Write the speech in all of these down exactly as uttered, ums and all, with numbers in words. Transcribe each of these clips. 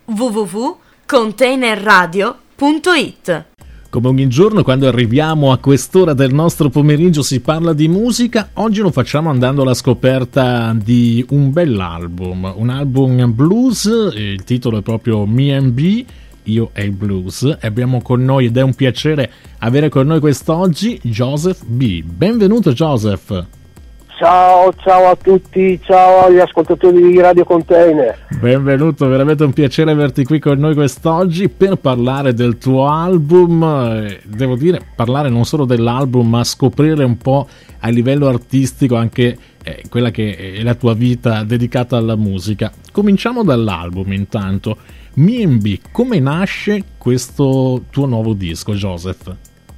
w w w punto container radio punto it. Come ogni giorno quando arriviamo a quest'ora del nostro pomeriggio si parla di musica. Oggi lo facciamo andando alla scoperta di un bell'album, un album blues, il titolo è proprio Me and B, Io e il Blues. E abbiamo con noi, ed è un piacere avere con noi quest'oggi, Joseph B. Benvenuto Joseph. Ciao, ciao a tutti, ciao agli ascoltatori di Radio Container. Benvenuto, veramente un piacere averti qui con noi quest'oggi per parlare del tuo album. Devo dire, parlare non solo dell'album, ma scoprire un po' a livello artistico anche eh, quella che è la tua vita dedicata alla musica. Cominciamo dall'album intanto. Me and B, come nasce questo tuo nuovo disco, Joseph?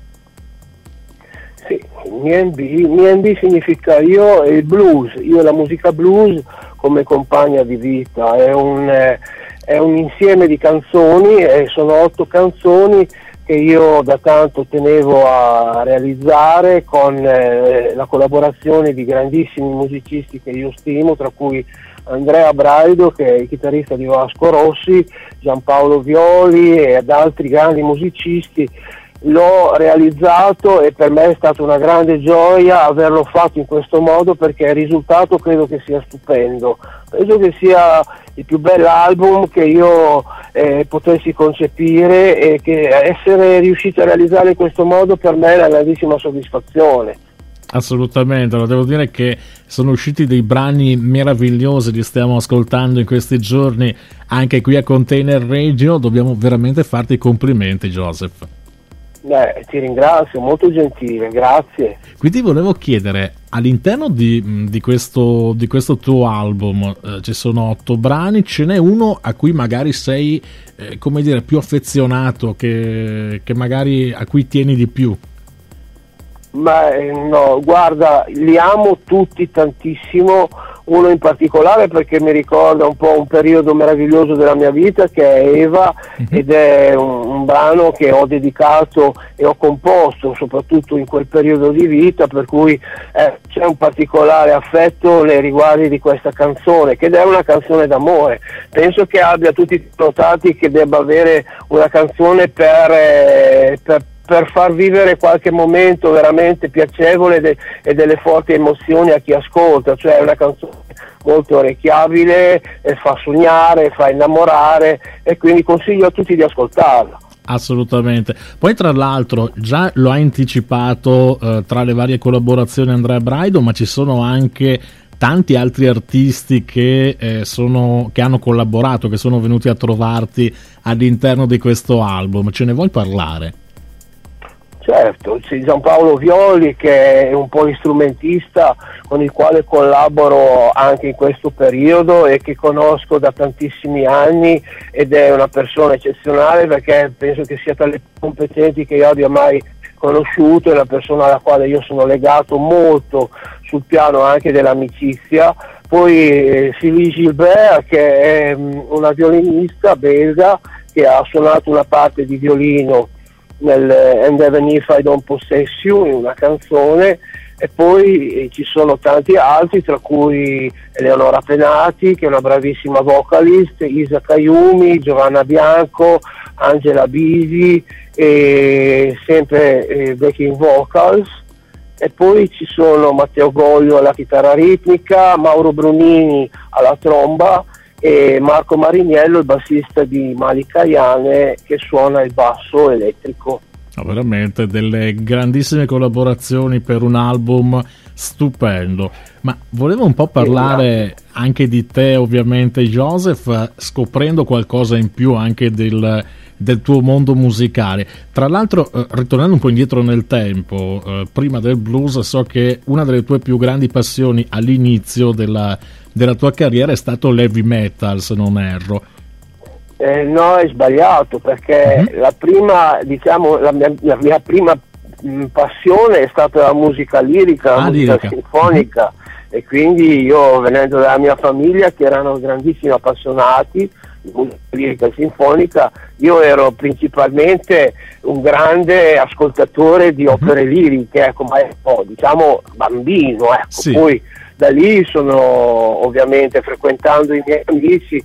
Me and B, Me and B significa io e il blues, io e la musica blues come compagna di vita, è un, eh, è un insieme di canzoni e sono otto canzoni che io da tanto tenevo a realizzare con eh, la collaborazione di grandissimi musicisti che io stimo, tra cui Andrea Braido che è il chitarrista di Vasco Rossi, Giampaolo Violi e ad altri grandi musicisti. L'ho realizzato e per me è stata una grande gioia averlo fatto in questo modo perché il risultato credo che sia stupendo, penso che sia il più bell'album che io eh, potessi concepire e che essere riuscito a realizzare in questo modo per me è una grandissima soddisfazione. Assolutamente, lo devo dire che sono usciti dei brani meravigliosi, li stiamo ascoltando in questi giorni anche qui a Container Radio, dobbiamo veramente farti i complimenti Joseph. Beh, ti ringrazio, molto gentile, grazie. Quindi volevo chiedere, all'interno di, di, questo, di questo tuo album eh, ci sono otto brani, ce n'è uno a cui magari sei, eh, come dire, più affezionato, che, che magari a cui tieni di più? Ma eh, no, guarda, li amo tutti tantissimo, uno in particolare perché mi ricorda un po' un periodo meraviglioso della mia vita che è Eva, uh-huh. ed è un, un brano che ho dedicato e ho composto soprattutto in quel periodo di vita, per cui eh, c'è un particolare affetto nei riguardi di questa canzone, che è una canzone d'amore. Penso che abbia tutti notati che debba avere una canzone per, eh, per per far vivere qualche momento veramente piacevole de- e delle forti emozioni a chi ascolta, cioè è una canzone molto orecchiabile, e fa sognare, fa innamorare e quindi consiglio a tutti di ascoltarla. Assolutamente. Poi tra l'altro già lo ha anticipato eh, tra le varie collaborazioni Andrea Braido, ma ci sono anche tanti altri artisti che, eh, sono, che hanno collaborato, che sono venuti a trovarti all'interno di questo album, ce ne vuoi parlare? Certo, c'è Giampaolo Violi che è un polistrumentista con il quale collaboro anche in questo periodo e che conosco da tantissimi anni ed è una persona eccezionale perché penso che sia tra le più competenti che io abbia mai conosciuto, è una persona alla quale io sono legato molto sul piano anche dell'amicizia. Poi eh, Sylvie Gilbert che è um, una violinista belga che ha suonato una parte di violino nel And Even If I Don't Possess You, in una canzone, e poi eh, ci sono tanti altri, tra cui Eleonora Penati che è una bravissima vocalist, Isa Kayumi, Giovanna Bianco, Angela Bisi e sempre eh, backing vocals, e poi ci sono Matteo Goglio alla chitarra ritmica, Mauro Brunini alla tromba e Marco Mariniello, il bassista di Malika Ayane, che suona il basso elettrico. Oh, veramente delle grandissime collaborazioni per un album stupendo. Ma volevo un po' parlare anche di te, ovviamente Joseph, scoprendo qualcosa in più anche del, del tuo mondo musicale. Tra l'altro, eh, ritornando un po' indietro nel tempo, eh, prima del blues, so che una delle tue più grandi passioni all'inizio della, della tua carriera è stato l'heavy metal, se non erro. Eh, no, è sbagliato, perché uh-huh. la prima, diciamo, la mia, la mia prima mh, passione è stata la musica lirica, la ah, musica lirica. sinfonica, uh-huh. e quindi io, venendo dalla mia famiglia che erano grandissimi appassionati di musica lirica e sinfonica, io ero principalmente un grande ascoltatore di opere uh-huh. liriche, ecco, ma ecco, diciamo bambino, ecco, sì. Poi da lì sono ovviamente frequentando i miei amici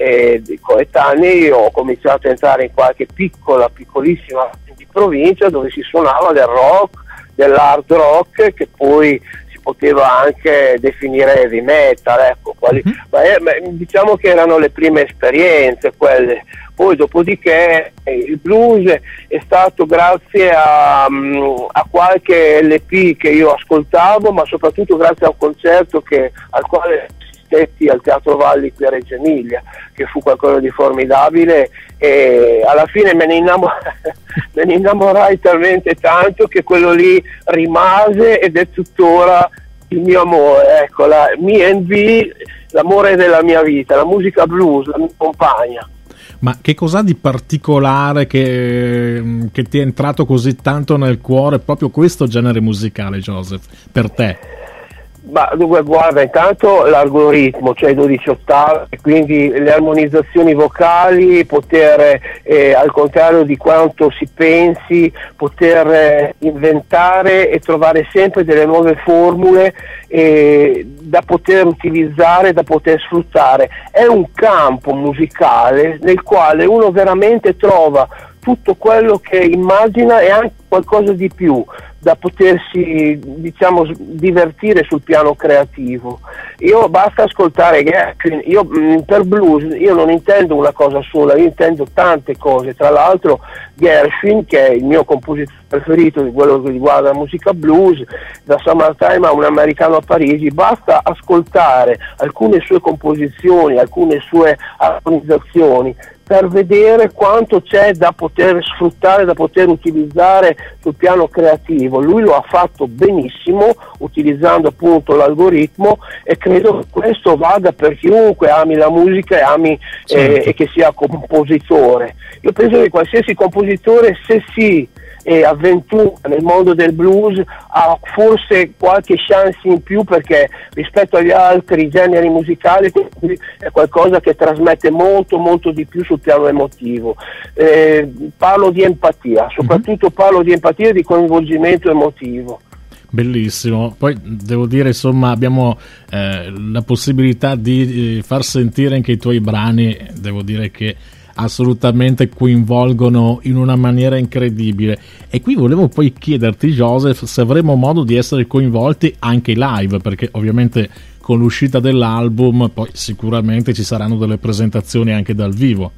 eh, coetanei, ho cominciato a entrare in qualche piccola, piccolissima di provincia dove si suonava del rock, dell'hard rock, che poi si poteva anche definire heavy metal, ecco, quali, mm-hmm. ma, eh, ma diciamo che erano le prime esperienze quelle. Poi dopodiché eh, il blues è stato grazie a, um, a qualche L P che io ascoltavo, ma soprattutto grazie a un concerto che, al quale assistetti al Teatro Valli qui a Reggio Emilia, che fu qualcosa di formidabile, e alla fine me ne, innamor- me ne innamorai talmente tanto che quello lì rimase ed è tuttora il mio amore, ecco, la M and B, l'amore della mia vita, la musica blues, la mia compagna. Ma che cos'ha di particolare che, che ti è entrato così tanto nel cuore proprio questo genere musicale, Joseph, per te? Ma dunque, guarda, intanto l'algoritmo, cioè dodici ottavi, quindi le armonizzazioni vocali, poter eh, al contrario di quanto si pensi, poter eh, inventare e trovare sempre delle nuove formule eh, da poter utilizzare, da poter sfruttare. È un campo musicale nel quale uno veramente trova tutto quello che immagina e anche qualcosa di più, da potersi, diciamo, divertire sul piano creativo. Io basta ascoltare Gershwin, io mh, per blues io non intendo una cosa sola, io intendo tante cose. Tra l'altro Gershwin, che è il mio compositore preferito di quello che riguarda la musica blues, da Summertime a Un americano a Parigi, basta ascoltare alcune sue composizioni, alcune sue armonizzazioni per vedere quanto c'è da poter sfruttare, da poter utilizzare sul piano creativo. Lui lo ha fatto benissimo utilizzando appunto l'algoritmo, e credo che questo vada per chiunque ami la musica e ami certo. eh, e che sia compositore. Io penso che qualsiasi compositore, se si e avventura nel mondo del blues, ha forse qualche chance in più, perché rispetto agli altri generi musicali è qualcosa che trasmette molto molto di più sul piano emotivo. Eh, parlo di empatia, soprattutto mm-hmm. parlo di empatia e di coinvolgimento emotivo. Bellissimo. Poi devo dire, insomma, abbiamo eh, la possibilità di eh, far sentire anche i tuoi brani, devo dire che assolutamente coinvolgono in una maniera incredibile. E qui volevo poi chiederti, Joseph, se avremo modo di essere coinvolti anche live, perché ovviamente con l'uscita dell'album poi sicuramente ci saranno delle presentazioni anche dal vivo.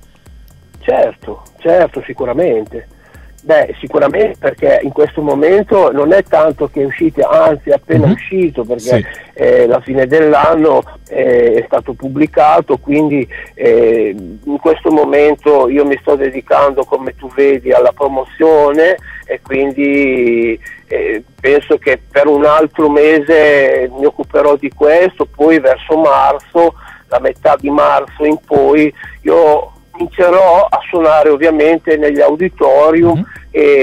Certo, certo, sicuramente. Beh, sicuramente, perché in questo momento non è tanto che è uscito, anzi è appena mm-hmm. uscito, perché sì. eh, la fine dell'anno eh, è stato pubblicato, quindi eh, in questo momento io mi sto dedicando, come tu vedi, alla promozione, e quindi eh, penso che per un altro mese mi occuperò di questo. Poi verso marzo, da metà di marzo in poi, io comincerò a suonare ovviamente negli auditorium mm-hmm.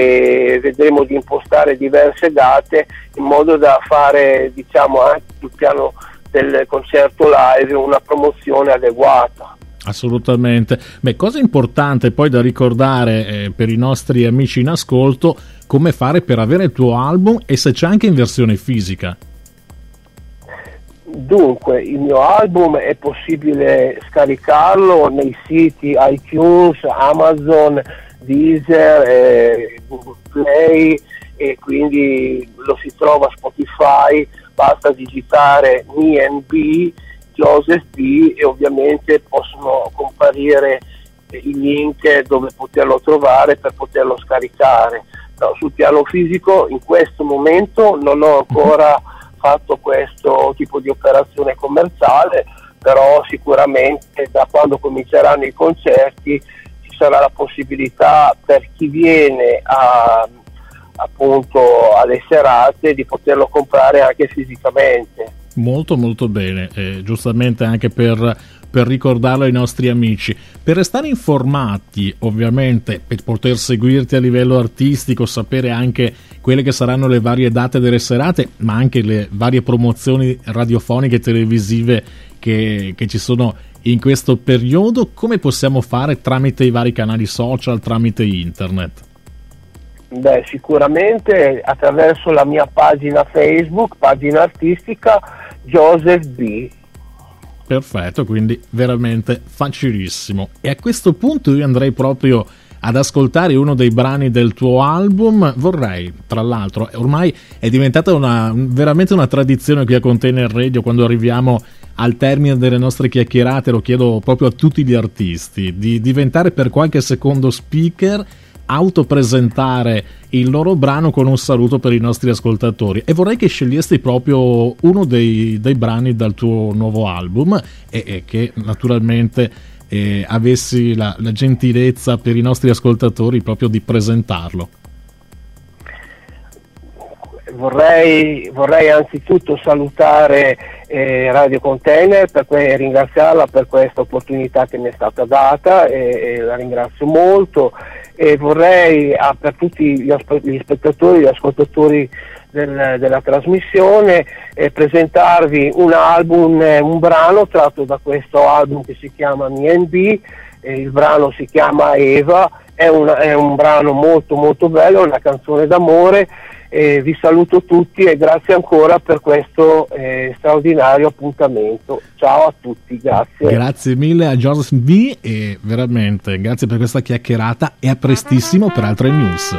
e vedremo di impostare diverse date in modo da fare, diciamo, anche sul piano del concerto live una promozione adeguata. Assolutamente. Beh, cosa importante poi da ricordare eh, per i nostri amici in ascolto, come fare per avere il tuo album e se c'è anche in versione fisica. Dunque, il mio album è possibile scaricarlo nei siti iTunes, Amazon, Deezer, eh, Google Play, e quindi lo si trova a Spotify. Basta digitare M and B, Joseph B, e ovviamente possono comparire i link dove poterlo trovare per poterlo scaricare. No, sul piano fisico in questo momento non ho ancora fatto questo tipo di operazione commerciale, però sicuramente da quando cominceranno i concerti ci sarà la possibilità per chi viene a, appunto alle serate di poterlo comprare anche fisicamente. Molto molto bene, eh, giustamente anche per, per ricordarlo ai nostri amici. Per restare informati, ovviamente, per poter seguirti a livello artistico, sapere anche quelle che saranno le varie date delle serate, ma anche le varie promozioni radiofoniche e televisive che, che ci sono in questo periodo, come possiamo fare? Tramite i vari canali social, tramite internet? Beh, sicuramente attraverso la mia pagina Facebook, pagina artistica Joseph B. Perfetto, quindi veramente facilissimo. E a questo punto io andrei proprio ad ascoltare uno dei brani del tuo album. Vorrei, tra l'altro, ormai è diventata una, veramente una tradizione qui a Container Radio, quando arriviamo al termine delle nostre chiacchierate, lo chiedo proprio a tutti gli artisti, di diventare per qualche secondo speaker, autopresentare il loro brano con un saluto per i nostri ascoltatori, e vorrei che scegliesti proprio uno dei, dei brani dal tuo nuovo album e, e che naturalmente e avessi la, la gentilezza per i nostri ascoltatori proprio di presentarlo. Vorrei, vorrei anzitutto salutare eh, Radio Container per que- ringraziarla per questa opportunità che mi è stata data, e, e la ringrazio molto, e vorrei ah, per tutti gli, aspe- gli spettatori, gli ascoltatori del, della trasmissione eh, presentarvi un album, eh, un brano tratto da questo album che si chiama Me and B. Eh, il brano si chiama Eva, è, una, è un brano molto molto bello, una canzone d'amore. Eh, vi saluto tutti e grazie ancora per questo eh, straordinario appuntamento. Ciao a tutti, grazie. Grazie mille a Joseph B e veramente grazie per questa chiacchierata, e a prestissimo per altre news.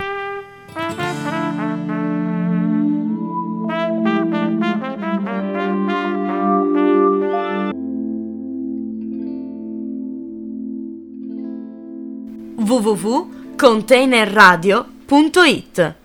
w w w punto container radio punto it